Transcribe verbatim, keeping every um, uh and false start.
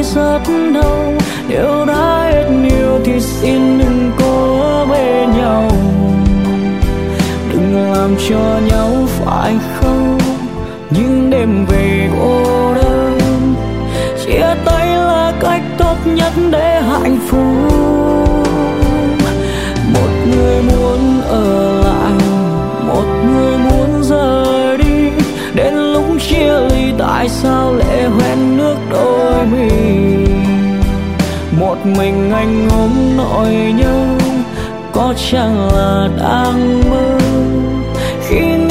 rất đau. Nếu đã hết nhiều thì xin đừng cố bên nhau, đừng làm cho nhau phải không những đêm về cô đơn. Chia tay là cách tốt nhất để hạnh phúc. Một người muốn ở lại, một người muốn rời đi. Đến lúc chia ly tại sao lệ hoen nước đôi mi. Một mình anh ôm nỗi nhớ, có chăng là đang mơ khi